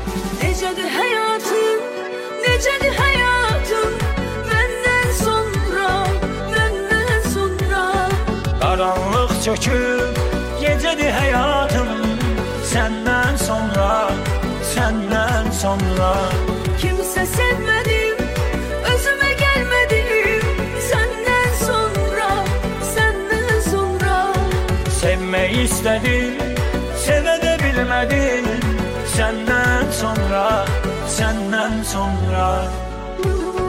Necedir hayatım, necedir hayatım, benden sonra, benden sonra. Qaranlıq çöküb gecədir həyatım, səndən sonra, səndən sonra. Kimse sevmedim, özüme gelmedim, senden sonra, senden sonra. Sevmək istədim, sevə də bilmədim, səndən sonra, səndən sonra.